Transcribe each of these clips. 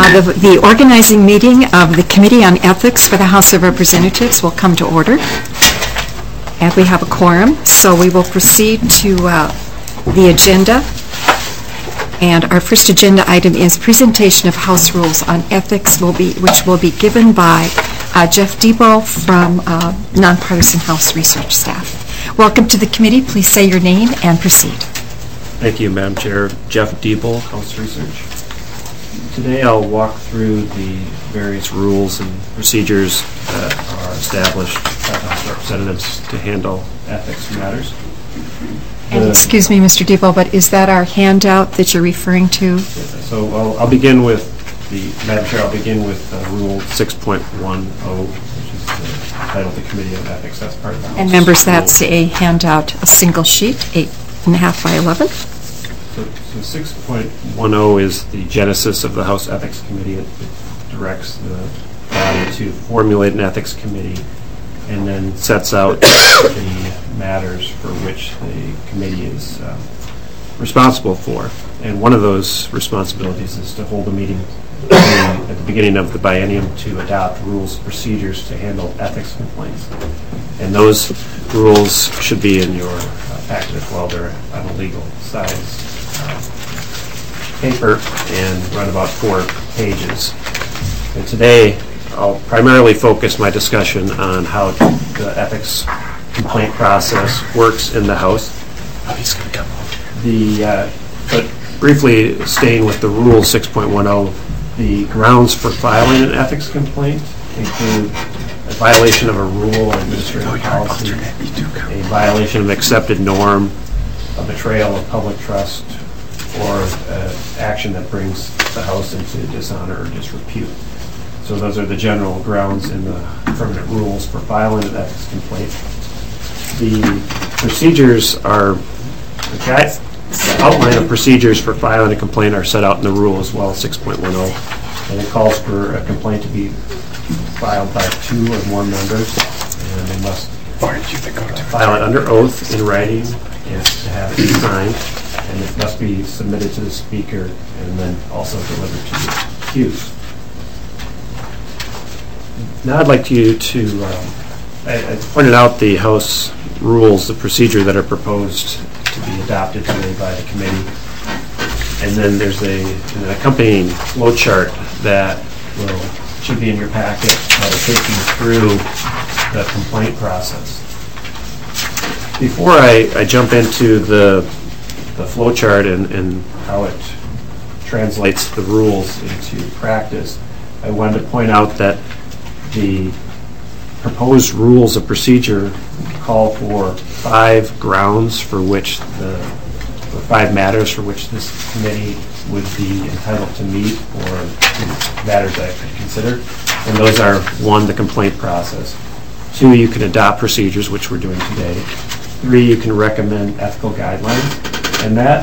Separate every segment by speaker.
Speaker 1: The organizing meeting of the Committee on Ethics for the House of Representatives will come to order. And we have a quorum, so we will proceed to the agenda. And our first agenda item is presentation of House rules on ethics, which will be given by Jeff Debo from Nonpartisan House Research Staff. Welcome to the committee. Please say your name and proceed.
Speaker 2: Thank you, Madam Chair. Jeff Debo, House Research. Today I'll walk through the various rules and procedures that are established by the House of Representatives to handle ethics matters.
Speaker 1: And excuse me, Mr. Debo, but is that our handout that you're referring to?
Speaker 2: So I'll begin with Madam Chair, I'll begin with Rule 6.10, which is titled the Committee on Ethics. That's part of the House.
Speaker 1: And members, that's a handout, a single sheet, 8.5 by 11.
Speaker 2: So 6.10 is the genesis of the House Ethics Committee. It directs the body to formulate an ethics committee and then sets out the matters for which the committee is responsible for. And one of those responsibilities is to hold a meeting at the beginning of the biennium to adopt rules and procedures to handle ethics complaints. And those rules should be in your packet as well. They're on a legal size paper and run about 4 pages. And today I'll primarily focus my discussion on how the ethics complaint process works in the House. But briefly staying with the Rule 6.10, the grounds for filing an ethics complaint include a violation of a rule or administrative policy, a violation of an accepted norm, a betrayal of public trust, or action that brings the House into dishonor or disrepute. So those are the general grounds in the permanent rules for filing an ethics complaint. The procedures are, the outline of procedures for filing a complaint are set out in the rule as well, 6.10, and it calls for a complaint to be filed by 2 or more members, and they must file it under oath in writing and to have it signed, and it must be submitted to the Speaker and then also delivered to the accused. Now I'd like you to, I pointed out the House rules, the procedure that are proposed to be adopted today by the committee, and then there's an accompanying flow chart that should be in your packet that will take you through the complaint process. Before I jump into the flow chart and how it translates the rules into practice, I wanted to point out that the proposed rules of procedure call for 5 grounds for which or 5 matters for which this committee would be entitled to meet, or matters that I could consider. And those are: 1, the complaint process; 2, you can adopt procedures, which we're doing today; 3, you can recommend ethical guidelines, and that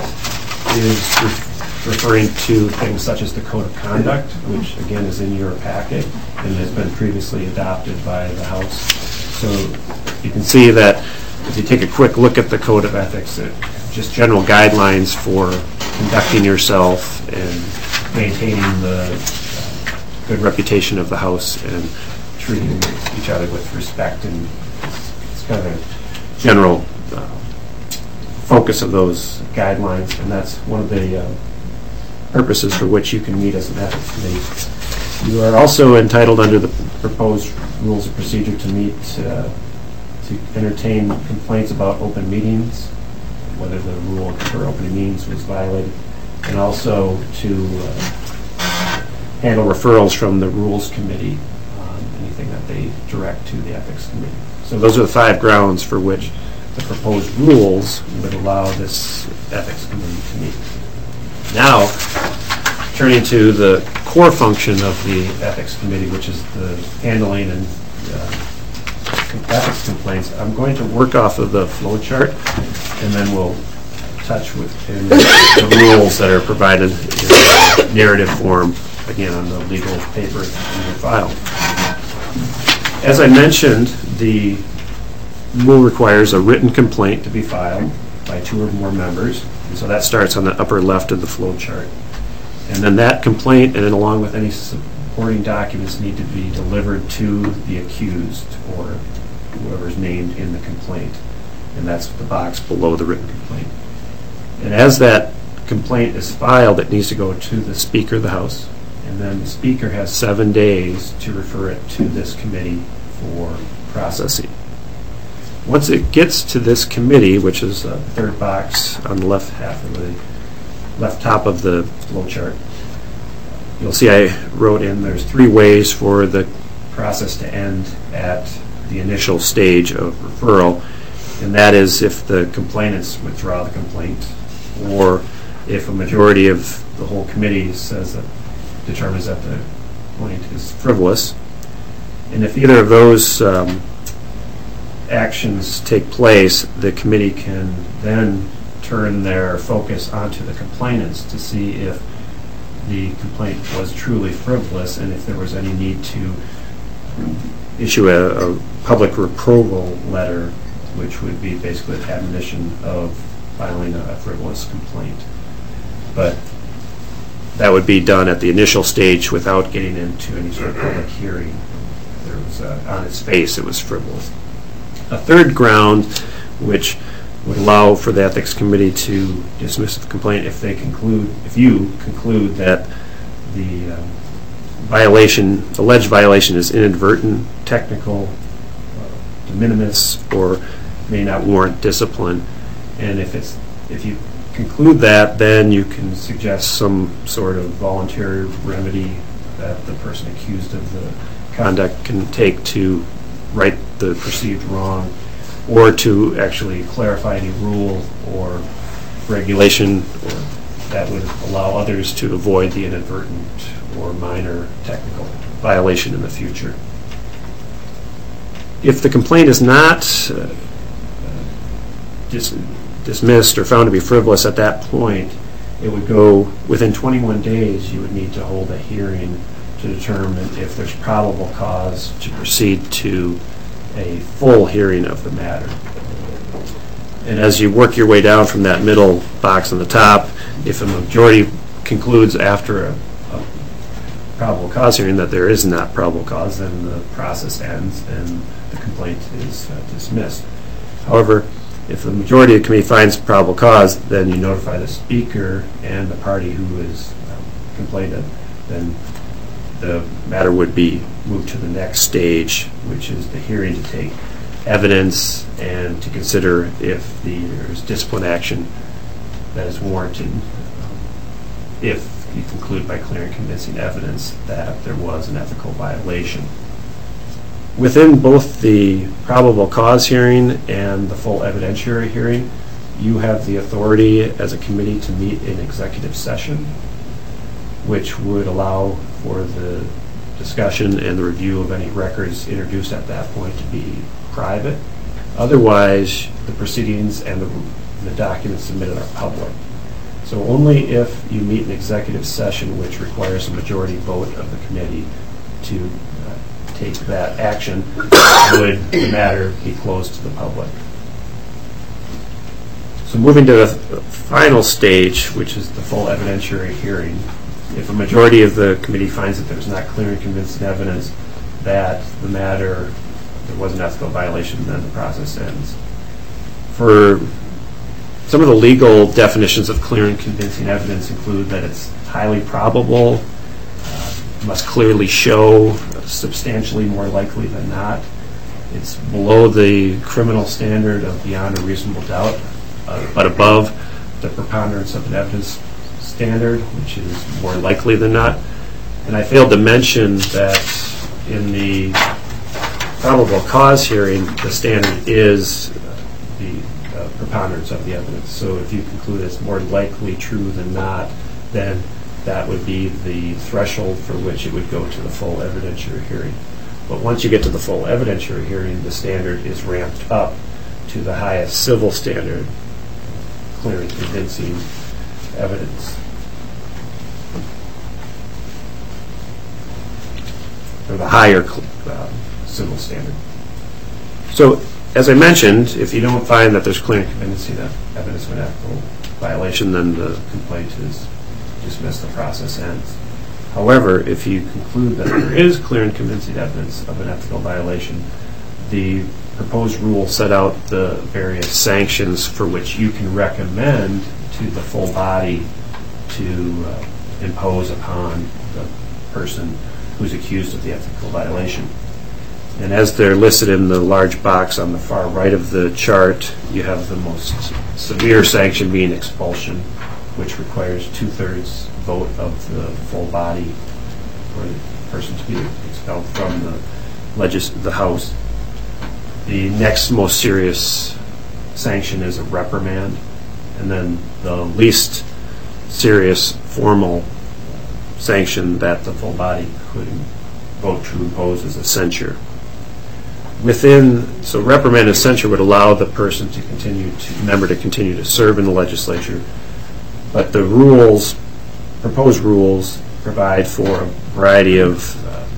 Speaker 2: is referring to things such as the Code of Conduct, which again is in your packet and has been previously adopted by the House. So you can see that if you take a quick look at the Code of Ethics, just general guidelines for conducting yourself and maintaining the good reputation of the House and treating each other with respect, and it's kind of a general focus of those guidelines, and that's one of the purposes for which you can meet as an ethics committee. You are also entitled under the proposed rules of procedure to meet to entertain complaints about open meetings, whether the rule for open meetings was violated, and also to handle referrals from the Rules Committee on anything that they direct to the Ethics Committee. So those are the 5 grounds for which the proposed rules would allow this Ethics Committee to meet. Now, turning to the core function of the Ethics Committee, which is the handling and ethics complaints, I'm going to work off of the flow chart, and then we'll touch within the rules that are provided in narrative form, again on the legal paper in your file. As I mentioned, the rule requires a written complaint to be filed by 2 or more members, and so that starts on the upper left of the flow chart. And then that complaint, and then along with any supporting documents, need to be delivered to the accused or whoever's named in the complaint. And that's the box below the written complaint. And as that complaint is filed, it needs to go to the Speaker of the House, and then the Speaker has 7 days to refer it to this committee for processing. Once it gets to this committee, which is the third box on the left half of the left top of the flow chart, you'll see I wrote in there's 3 ways for the process to end at the initial stage of referral, and that is if the complainants withdraw the complaint, or if a majority of the whole committee determines that the complaint is frivolous. And if either of those actions take place, the committee can then turn their focus onto the complainants to see if the complaint was truly frivolous and if there was any need to issue a public reproval letter, which would be basically an admonition of filing a frivolous complaint. But that would be done at the initial stage without getting into any sort of public hearing. There was, on its face, it was frivolous. A third ground, which would allow for the Ethics Committee to dismiss the complaint if you conclude that the alleged violation is inadvertent, technical, de minimis, or may not warrant discipline. And if you conclude that, then you can suggest some sort of voluntary remedy that the person accused of the conduct can take to right the perceived wrong, or to actually clarify any rule or regulation that would allow others to avoid the inadvertent or minor technical violation in the future. If the complaint is not dismissed or found to be frivolous at that point, it would go within 21 days. You would need to hold a hearing to determine if there's probable cause to proceed to a full hearing of the matter. And as you work your way down from that middle box on the top, if a majority concludes after a probable cause hearing that there is not probable cause, then the process ends and the complaint is dismissed. However, if the majority of the committee finds probable cause, then you notify the Speaker and the party who is complained, then the matter would be moved to the next stage, which is the hearing to take evidence and to consider if there's discipline action that is warranted, if you conclude by clear and convincing evidence that there was an ethical violation. Within both the probable cause hearing and the full evidentiary hearing, you have the authority as a committee to meet in executive session, which would allow for the discussion and the review of any records introduced at that point to be private. Otherwise, the proceedings and the documents submitted are public. So only if you meet an executive session, which requires a majority vote of the committee to take that action, would the matter be closed to the public. So moving to the final stage, which is the full evidentiary hearing, if a majority of the committee finds that there's not clear and convincing evidence that the matter, there was an ethical violation, then the process ends. For some of the legal definitions of clear and convincing evidence include that it's highly probable, must clearly show, substantially more likely than not. It's below the criminal standard of beyond a reasonable doubt, but above the preponderance of an evidence standard, which is more likely than not. And I failed to mention that in the probable cause hearing, the standard is the preponderance of the evidence. So if you conclude it's more likely true than not, then that would be the threshold for which it would go to the full evidentiary hearing. But once you get to the full evidentiary hearing, the standard is ramped up to the highest civil standard, clear and convincing evidence. Or the higher civil standard. So, as I mentioned, if you don't find that there's clear and convincing evidence of an ethical violation, then the complaint is dismiss, the process ends. However, if you conclude that there is clear and convincing evidence of an ethical violation, the proposed rule set out the various sanctions for which you can recommend to the full body to impose upon the person who's accused of the ethical violation. And as they're listed in the large box on the far right of the chart, you have the most severe sanction being expulsion, which requires 2/3 vote of the full body for the person to be expelled from the House. The next most serious sanction is a reprimand, and then the least serious formal sanction that the full body could vote to impose is a censure. So reprimand and censure would allow the person member to continue to serve in the legislature, but the proposed rules provide for a variety of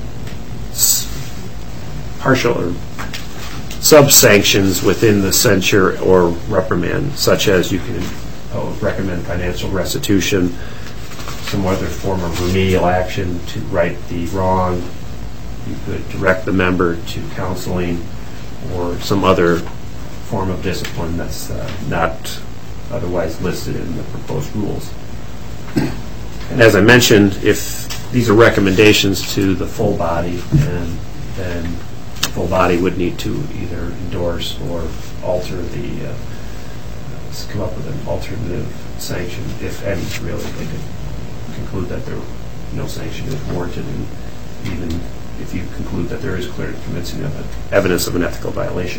Speaker 2: partial or sub-sanctions within the censure or reprimand, such as you can recommend financial restitution, some other form of remedial action to right the wrong. You could direct the member to counseling or some other form of discipline that's not otherwise listed in the proposed rules. And as I mentioned, if these are recommendations to the full body, and then the full body would need to either endorse or alter come up with an alternative sanction, if any, really. They could conclude that no sanction is warranted, and even if you conclude that there is clear and convincing evidence of an ethical violation.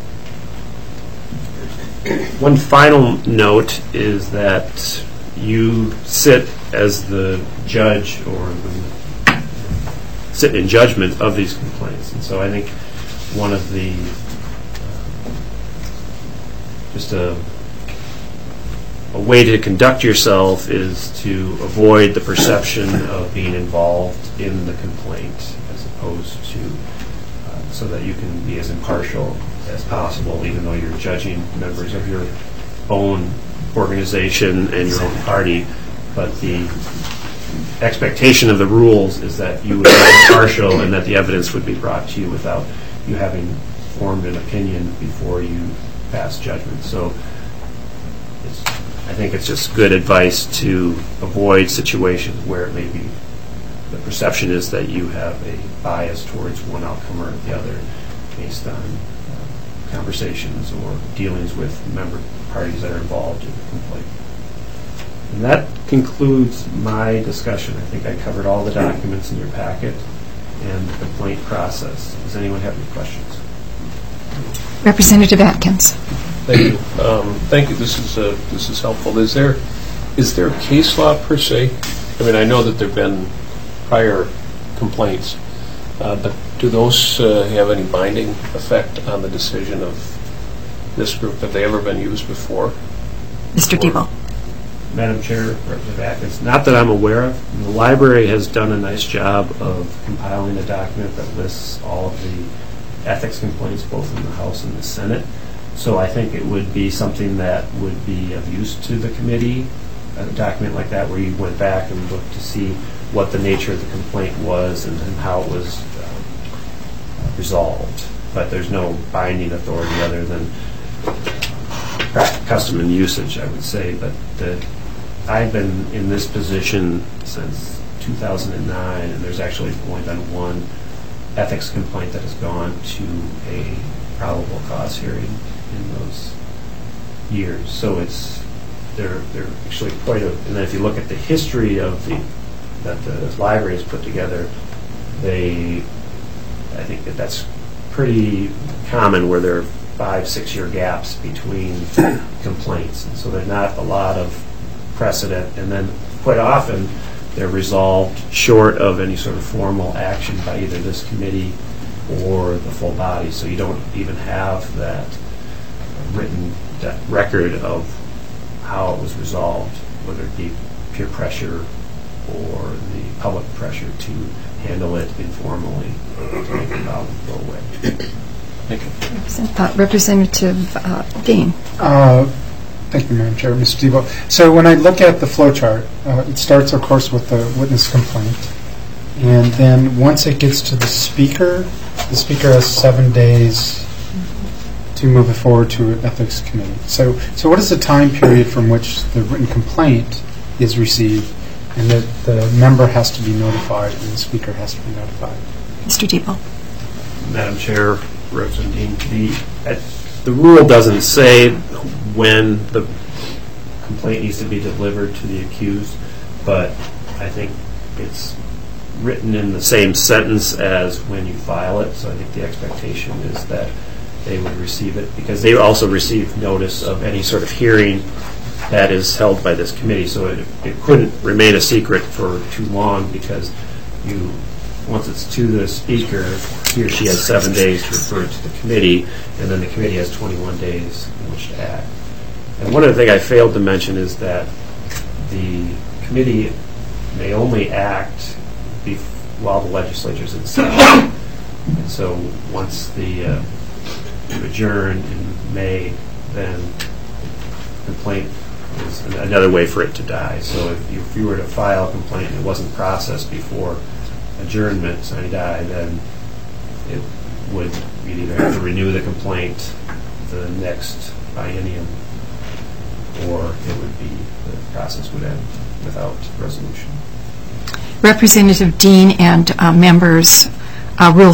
Speaker 2: One final note is that you sit as the judge or sit in judgment of these complaints. And so I think one of the, just a way to conduct yourself is to avoid the perception of being involved in the complaint, as opposed to, so that you can be as impartial as possible, even though you're judging members of your own organization and your own party. But the expectation of the rules is that you would be impartial and that the evidence would be brought to you without you having formed an opinion before you pass judgment. So I think it's just good advice to avoid situations where maybe the perception is that you have a bias towards one outcome or the other based on conversations or dealings with member parties that are involved in the complaint. And that concludes my discussion. I think I covered all the documents in your packet and the complaint process. Does anyone have any questions?
Speaker 1: Representative Atkins.
Speaker 3: Thank you. Thank you. This is helpful. Is there case law per se? I mean, I know that there have been prior complaints, but do those have any binding effect on the decision of this group? Have they ever been used before?
Speaker 1: Mr. Debo.
Speaker 2: Madam Chair, Representative Atkins, not that I'm aware of. The library has done a nice job of compiling a document that lists all of the ethics complaints, both in the House and the Senate. So I think it would be something that would be of use to the committee, a document like that where you went back and looked to see what the nature of the complaint was and how it was resolved. But there's no binding authority other than custom and usage, I would say. But I've been in this position since 2009, and there's actually only been one ethics complaint that has gone to a probable cause hearing in those years. So they're actually quite a, and then if you look at the history of that the library has put together, I think that's pretty common where there are 5-6 year gaps between complaints, and so there's not a lot of precedent, and then quite often they're resolved short of any sort of formal action by either this committee or the full body, so you don't even have that written record of how it was resolved, whether it be peer pressure or the public pressure to handle it informally to make the problem go away.
Speaker 3: Thank you.
Speaker 1: Representative Dean.
Speaker 4: Thank you, Madam Chair. Mr. Debo. So when I look at the flow chart, it starts, of course, with the witness complaint. And then once it gets to the speaker has 7 days to move it forward to an ethics committee. So what is the time period from which the written complaint is received and that the member has to be notified and the speaker has to be notified?
Speaker 1: Mr. Debo.
Speaker 2: Madam Chair, Representative Dean, the rule doesn't say when the complaint needs to be delivered to the accused, but I think it's written in the same sentence as when you file it, so I think the expectation is that they would receive it, because they also receive notice of any sort of hearing that is held by this committee, so it couldn't remain a secret for too long, because once it's to the speaker, he or she has 7 days to refer it to the committee, and then the committee has 21 days in which to act. And one other thing I failed to mention is that the committee may only act while the legislature is in session. And so once the adjourn in May, then the complaint is another way for it to die. So if you were to file a complaint and it wasn't processed before adjournment, sine die, then it would, you'd either have to renew the complaint the next biennium, or it would be, the process would end without resolution.
Speaker 1: Representative Dean and members, Rule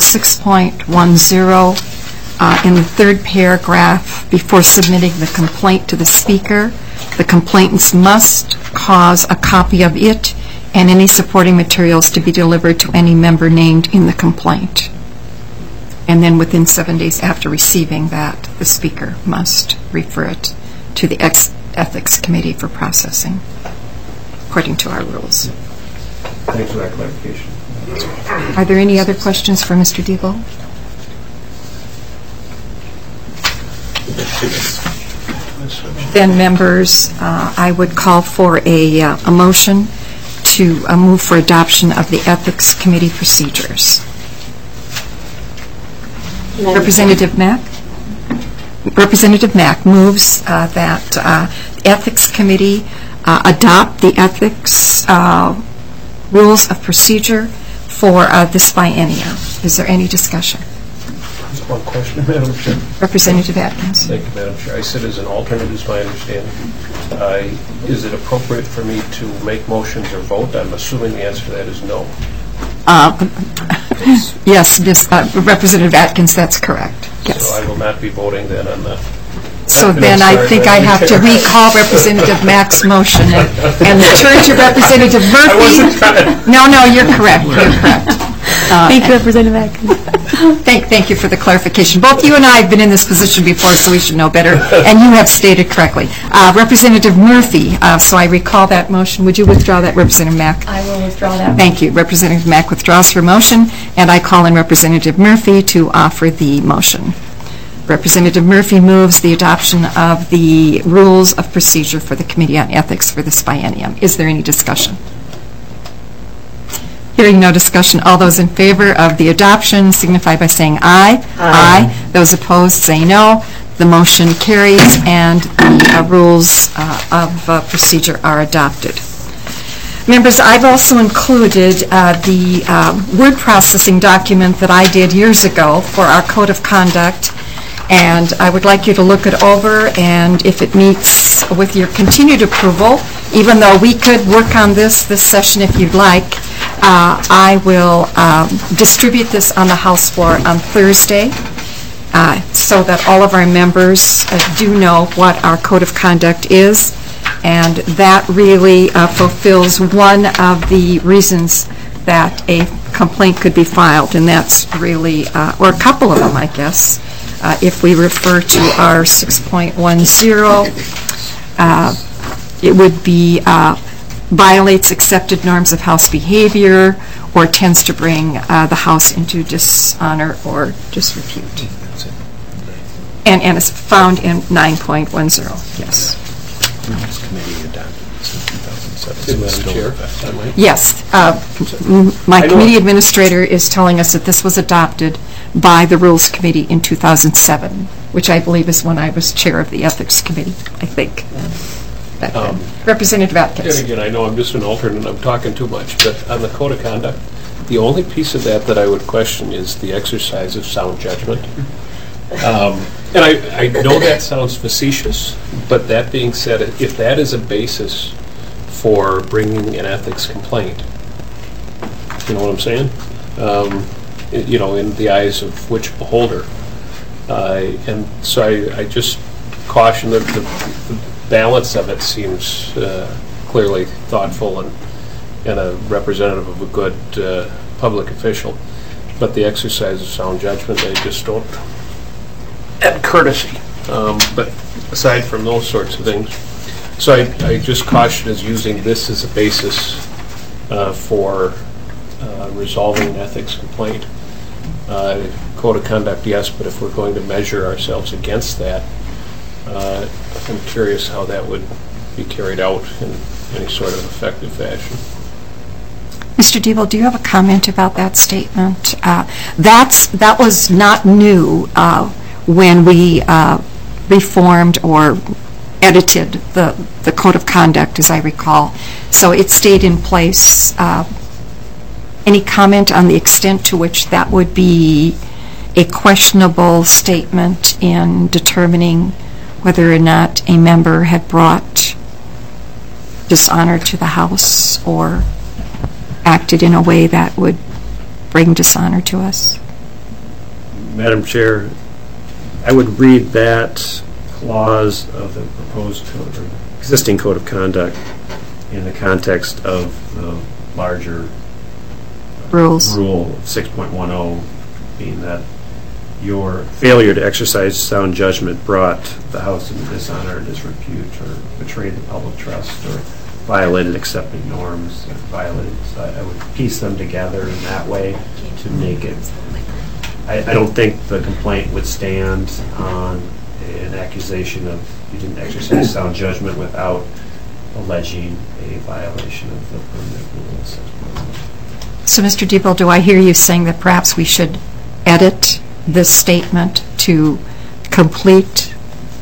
Speaker 1: 6.10, in the third paragraph, before submitting the complaint to the speaker, the complainants must cause a copy of it and any supporting materials to be delivered to any member named in the complaint. And then within 7 days after receiving that, the speaker must refer it to the Ethics Committee for processing, according to our rules.
Speaker 2: Thanks for that clarification.
Speaker 1: Are there any other questions for Mr. Debo? Then, members, I would call for a motion to move for adoption of the Ethics Committee procedures. Representative Mack? Representative Mack moves that Ethics Committee adopt the ethics rules of procedure for this biennium. Is there any discussion?
Speaker 3: Just one question, Madam Chair.
Speaker 1: Representative Atkins.
Speaker 3: Thank you, Madam Chair. I sit as an alternate, is my understanding. Is it appropriate for me to make motions or vote? I'm assuming the answer to that is no.
Speaker 1: Yes, Representative Atkins, that's correct. Yes.
Speaker 3: So I will not be voting then on the...
Speaker 1: So then I think I have to recall Representative Mack's motion and return to Representative Murphy. No, you're correct. You're correct.
Speaker 5: Thank you, Representative Atkins.
Speaker 1: Thank you for the clarification. Both you and I have been in this position before, so we should know better, and you have stated correctly. Representative Murphy, so I recall that motion. Would you withdraw that, Representative Mack?
Speaker 5: I will withdraw that.
Speaker 1: Thank you. Representative Mack withdraws her motion, and I call in Representative Murphy to offer the motion. Representative Murphy moves the adoption of the rules of procedure for the Committee on Ethics for this biennium. Is there any discussion? Hearing no discussion, all those in favor of the adoption signify by saying aye. Aye. Those opposed say no. The motion carries and the rules of procedure are adopted. Members, I've also included the word processing document that I did years ago for our Code of Conduct, and I would like you to look it over, and if it meets with your continued approval, even though we could work on this session if you'd like, I will distribute this on the House floor on Thursday so that all of our members do know what our Code of Conduct is, and that really fulfills one of the reasons that a complaint could be filed, and that's really, or a couple of them, I guess. If we refer to our 6.10, it would be violates accepted norms of House behavior or tends to bring the House into dishonor or disrepute. And it's found in 9.10, yes. Yes. My committee administrator is telling us that this was adopted by the Rules Committee in 2007. which I believe is when I was chair of the Ethics Committee, I think. Back then. Representative Atkins.
Speaker 3: And again, I know I'm just an alternate and I'm talking too much, but on the code of conduct, the only piece of that I would question is the exercise of sound judgment. And I know that sounds facetious, but that being said, if that is a basis for bringing an ethics complaint, you know what I'm saying? In the eyes of which beholder. And so I just caution that the balance of it seems clearly thoughtful and a representative of a good public official. But the exercise of sound judgment, they just don't. And courtesy. But aside from those sorts of things, so I just caution as using this as a basis for resolving an ethics complaint. Code of conduct, yes, but if we're going to measure ourselves against that, I'm curious how that would be carried out in any sort of effective fashion.
Speaker 1: Mr. Diebel, do you have a comment about that statement? That was not new when we reformed or edited the Code of Conduct, as I recall. So it stayed in place. Any comment on the extent to which that would be a questionable statement in determining whether or not a member had brought dishonor to the House or acted in a way that would bring dishonor to us?
Speaker 2: Madam Chair, I would read that clause of the proposed code, or existing code of conduct, in the context of the larger
Speaker 1: Rules.
Speaker 2: rule 6.10, being that your failure to exercise sound judgment brought the House into dishonor, disrepute, or betrayed the public trust, or violated accepted norms, or violated. So I would piece them together in that way to make it. I don't think the complaint would stand on an accusation of you didn't exercise sound judgment without alleging a violation of the permanent rules.
Speaker 1: So, Mr. Diebel, do I hear you saying that perhaps we should edit this statement to complete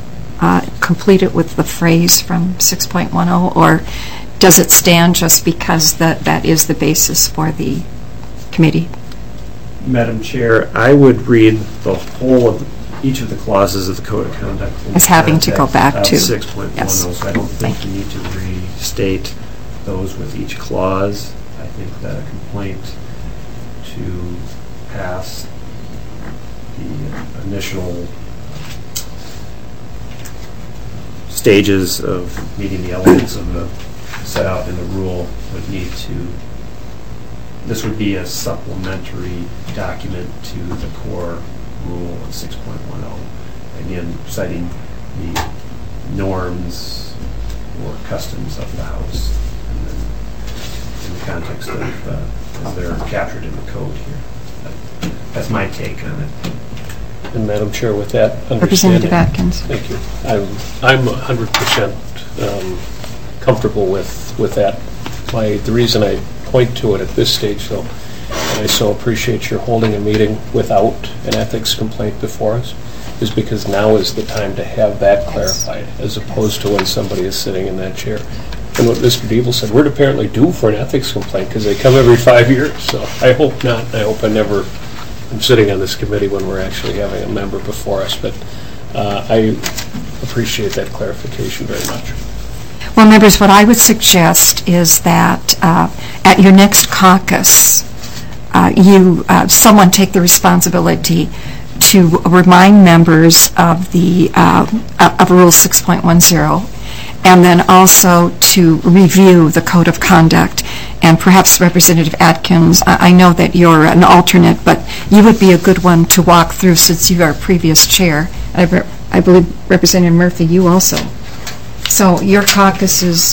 Speaker 1: it with the phrase from 6.10, or does it stand just because that is the basis for the committee?
Speaker 2: Madam Chair, I would read the whole of each of the clauses of the Code of Conduct
Speaker 1: as having to go back to
Speaker 2: 6.10.
Speaker 1: Yes.
Speaker 2: So I don't think you need to restate those with each clause. I think that a complaint to pass the initial stages of meeting the elements of the set out in the rule would need to. This would be a supplementary document to the core rule of 6.10. Again, citing the norms or customs of the House, and then in the context of as they're captured in the code here. That's my take on it.
Speaker 3: And Madam Chair, with that understanding,
Speaker 1: Representative Atkins.
Speaker 3: Thank you. I'm 100% comfortable with that. The reason I point to it at this stage, though, and I so appreciate your holding a meeting without an ethics complaint before us, is because now is the time to have that clarified, as opposed to when somebody is sitting in that chair. And what Mr. Diebel said, we're apparently due for an ethics complaint because they come every 5 years. So I hope not. I hope I never am sitting on this committee when we're actually having a member before us. But I appreciate that clarification very much.
Speaker 1: Well, members, what I would suggest is that at your next caucus, someone take the responsibility to remind members of the of Rule 6.10, and then also to review the Code of Conduct. And perhaps Representative Atkins, I know that you're an alternate, but you would be a good one to walk through since you are previous chair. I believe Representative Murphy, you also. So your caucus is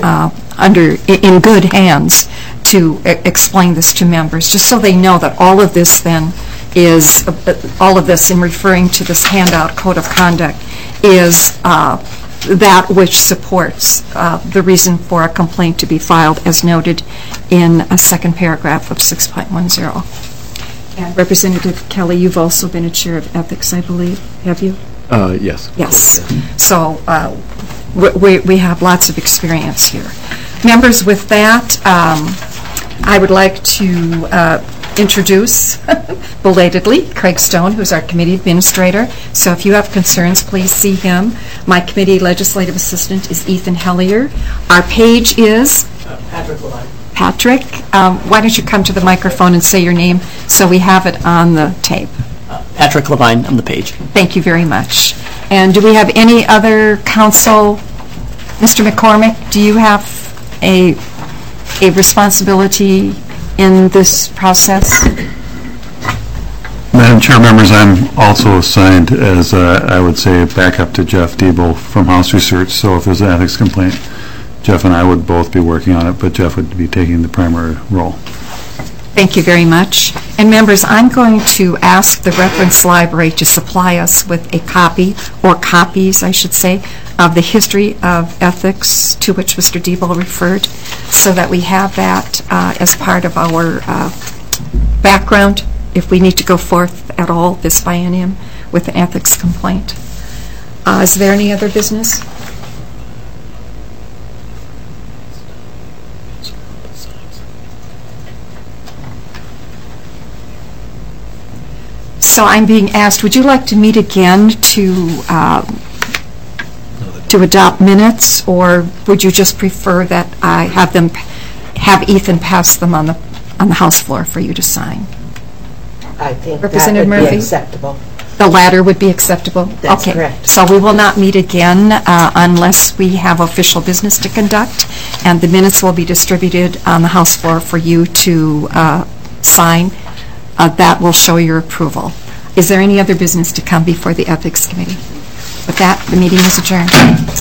Speaker 1: in good hands to explain this to members, just so they know that all of this then is, all of this in referring to this handout Code of Conduct is that which supports the reason for a complaint to be filed as noted in a second paragraph of 6.10. And Representative Kelly, you've also been a chair of ethics, I believe, have you?
Speaker 6: Yes.
Speaker 1: Yes. So we have lots of experience here. Members, with that, I would like to introduce, belatedly, Craig Stone, who's our committee administrator. So if you have concerns, please see him. My committee legislative assistant is Ethan Hellier. Our page is?
Speaker 7: Patrick Levine.
Speaker 1: Patrick, why don't you come to the microphone and say your name so we have it on the tape.
Speaker 7: Patrick Levine on the page.
Speaker 1: Thank you very much. And do we have any other council? Mr. McCormick, do you have a responsibility in this process?
Speaker 6: Madam Chair, members, I'm also assigned as, I would say, backup to Jeff Diebel from House Research. So if there's an ethics complaint, Jeff and I would both be working on it, but Jeff would be taking the primary role.
Speaker 1: Thank you very much. And members, I'm going to ask the reference library to supply us with a copy, or copies, I should say, of the history of ethics to which Mr. Diebel referred, so that we have that as part of our background if we need to go forth at all this biennium with an ethics complaint. Is there any other business? So I'm being asked, would you like to meet again to adopt minutes, or would you just prefer that I have Ethan pass them on the House floor for you to sign?
Speaker 8: I think that
Speaker 1: Representative
Speaker 8: would be
Speaker 1: Murphy?
Speaker 8: acceptable.
Speaker 1: The latter would be acceptable?
Speaker 8: That's
Speaker 1: okay.
Speaker 8: correct.
Speaker 1: So we will not meet again unless we have official business to conduct, and the minutes will be distributed on the House floor for you to sign. That will show your approval. Is there any other business to come before the Ethics Committee? With that, the meeting is adjourned.